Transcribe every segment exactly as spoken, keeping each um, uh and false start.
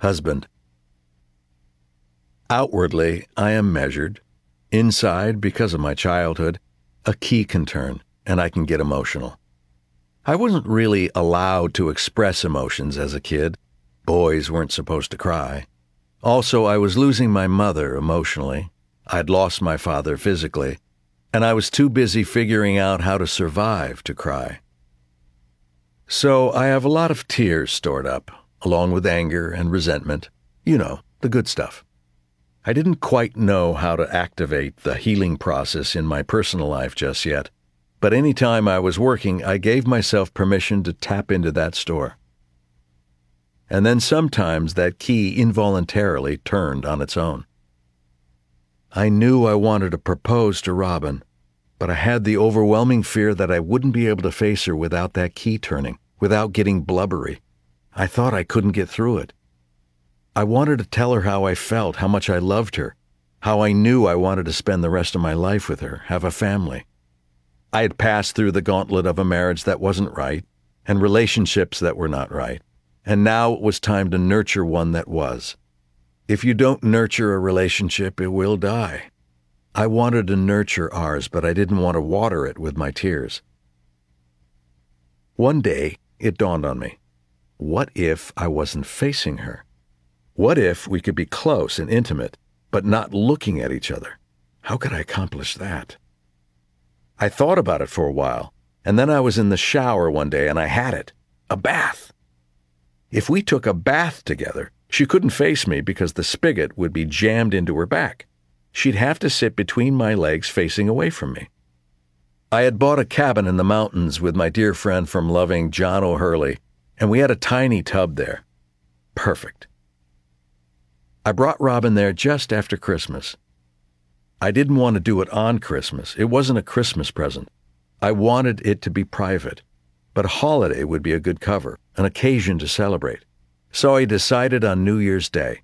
husband. Outwardly, I am measured. Inside, because of my childhood, a key can turn, and I can get emotional. I wasn't really allowed to express emotions as a kid. Boys weren't supposed to cry. Also, I was losing my mother emotionally. I'd lost my father physically, and I was too busy figuring out how to survive to cry. So I have a lot of tears stored up, along with anger and resentment. You know, the good stuff. I didn't quite know how to activate the healing process in my personal life just yet, but any time I was working, I gave myself permission to tap into that store. And then sometimes that key involuntarily turned on its own. I knew I wanted to propose to Robin, but I had the overwhelming fear that I wouldn't be able to face her without that key turning, without getting blubbery. I thought I couldn't get through it. I wanted to tell her how I felt, how much I loved her, how I knew I wanted to spend the rest of my life with her, have a family. I had passed through the gauntlet of a marriage that wasn't right, and relationships that were not right, and now it was time to nurture one that was. If you don't nurture a relationship, it will die. I wanted to nurture ours, but I didn't want to water it with my tears. One day, it dawned on me. What if I wasn't facing her? What if we could be close and intimate, but not looking at each other? How could I accomplish that? I thought about it for a while, and then I was in the shower one day and I had it. A bath. If we took a bath together, she couldn't face me because the spigot would be jammed into her back. She'd have to sit between my legs facing away from me. I had bought a cabin in the mountains with my dear friend from loving John O'Hurley, and we had a tiny tub there. Perfect. I brought Robin there just after Christmas. I didn't want to do it on Christmas. It wasn't a Christmas present. I wanted it to be private, but a holiday would be a good cover, an occasion to celebrate. So I decided on New Year's Day.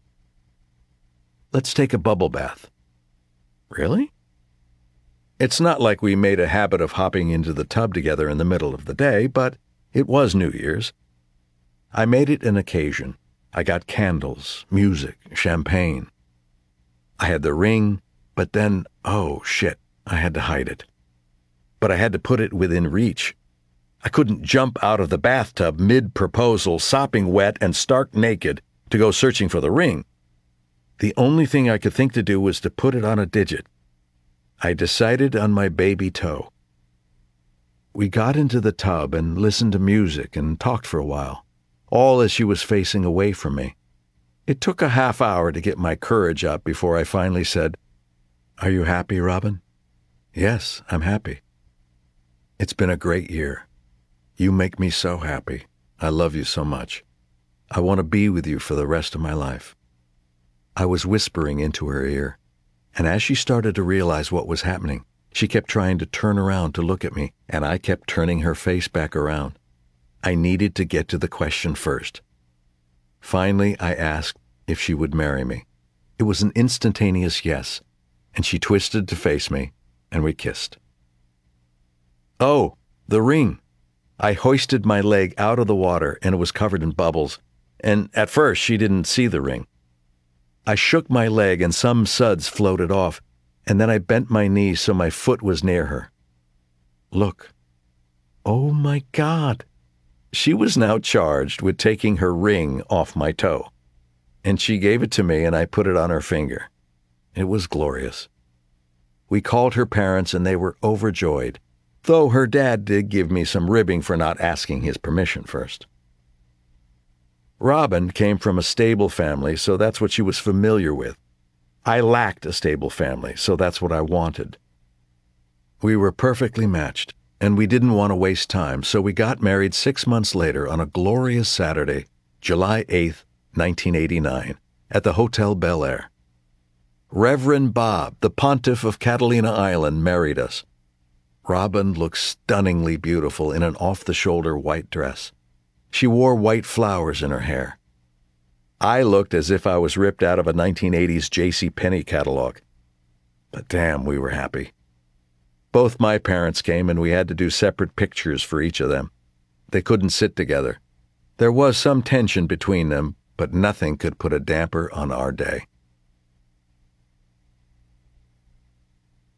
Let's take a bubble bath. Really? It's not like we made a habit of hopping into the tub together in the middle of the day, but it was New Year's. I made it an occasion. I got candles, music, champagne. I had the ring, but then, oh shit, I had to hide it. But I had to put it within reach. I couldn't jump out of the bathtub mid-proposal, sopping wet and stark naked, to go searching for the ring. The only thing I could think to do was to put it on a digit. I decided on my baby toe. We got into the tub and listened to music and talked for a while, all as she was facing away from me. It took a half hour to get my courage up before I finally said, "Are you happy, Robin?" "Yes, I'm happy." "It's been a great year. You make me so happy. I love you so much. I want to be with you for the rest of my life." I was whispering into her ear, and as she started to realize what was happening, she kept trying to turn around to look at me, and I kept turning her face back around. I needed to get to the question first. Finally, I asked if she would marry me. It was an instantaneous yes, and she twisted to face me, and we kissed. Oh, the ring. I hoisted my leg out of the water, and it was covered in bubbles, and at first she didn't see the ring. I shook my leg, and some suds floated off, and then I bent my knee so my foot was near her. Look. Oh my God. She was now charged with taking her ring off my toe, and she gave it to me, and I put it on her finger. It was glorious. We called her parents, and they were overjoyed, though her dad did give me some ribbing for not asking his permission first. Robin came from a stable family, so that's what she was familiar with. I lacked a stable family, so that's what I wanted. We were perfectly matched, and we didn't want to waste time, so we got married six months later on a glorious Saturday, July eighth, nineteen eighty-nine, at the Hotel Bel Air. Reverend Bob, the Pontiff of Catalina Island, married us. Robin looked stunningly beautiful in an off-the-shoulder white dress. She wore white flowers in her hair. I looked as if I was ripped out of a nineteen eighties J C Penney catalog. But damn, we were happy. Both my parents came, and we had to do separate pictures for each of them. They couldn't sit together. There was some tension between them, but nothing could put a damper on our day.